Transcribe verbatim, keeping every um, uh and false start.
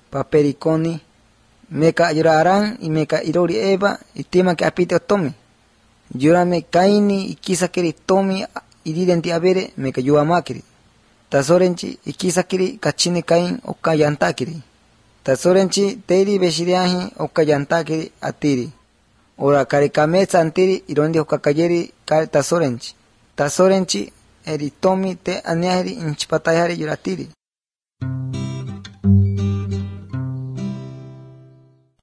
papericoni, meca yura Arán y meca irori Eva, y tema que apite otomi. Yura me kaini y quisa kiri tomi y didenti abere meca yuamakiri. Tasorenchi y quisa kiri kachine kain o kayantakiri. Tasorenchi teri beshiriahi o kayantakiri atiri. Ora karikametsa antiri irondi okakayeri kar tasorenchi. Tasorenchi eri tomi te aniahiri inchipatayari yuratiri.